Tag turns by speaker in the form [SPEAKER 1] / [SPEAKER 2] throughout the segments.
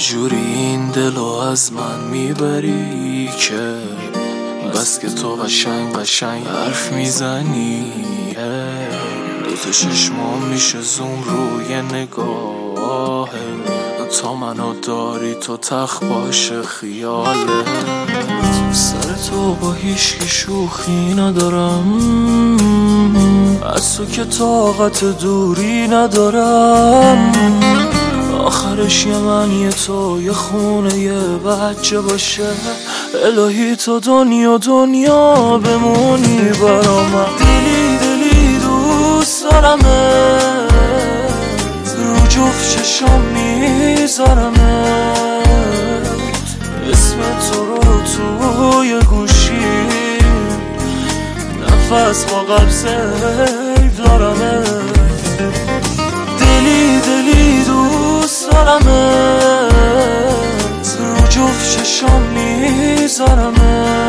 [SPEAKER 1] جوری این دلو از من میبری که بس که تو قشنگ حرف میزنی. دوتا چشمام میشه زوم روی نگاه، تا منو داری تو تخت باشه خیاله. سر تو با هیچکی شوخی ندارم، از تو که طاقت دوری ندارم. آخرش یه من یه تو یه خونه یه بچه باشه. الهی تو دنیا بمونی برا من. دلی دوست دارمت، رو جفت چشام میذارمت. اسم تو رو توی گوشی، نفس با قلب سیف دارمت. دلی دوست دارمت، رو جفت چشام میذارمت.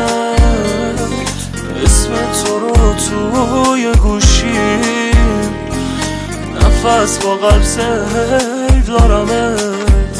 [SPEAKER 1] اسم تو رو توی گوشی، نفس با قلب سیف دارمت.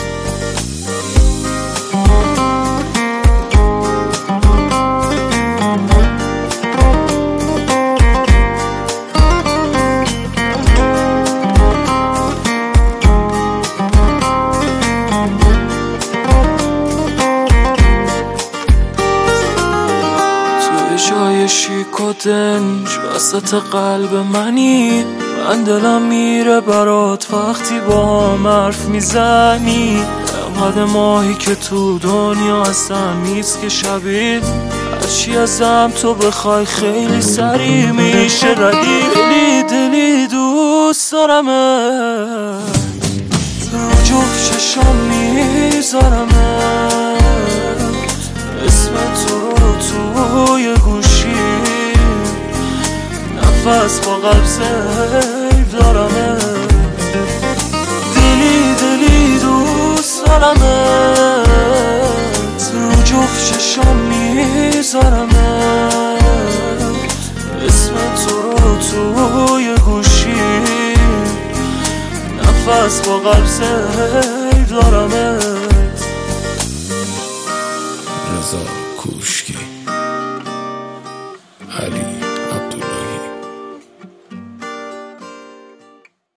[SPEAKER 1] جای شیک و دنج وسط قلب منی، من دلم میره برات وقتی با هم حرف میزنی. انقدر ماهی که تو دنیا اصلا نیست که شبیه، هرچی ازم تو بخوای خیلی سریع میشه ردیف. دلی دوست دارمت، رو جفت چشام میذارمت. اسم تو رو توی گوشی، نفس با قلب سیف دارمت. دلی دوست دارمت، رو جفت چشام میذارمت. اسم تو رو توی گوشی، نفس با قلب سیف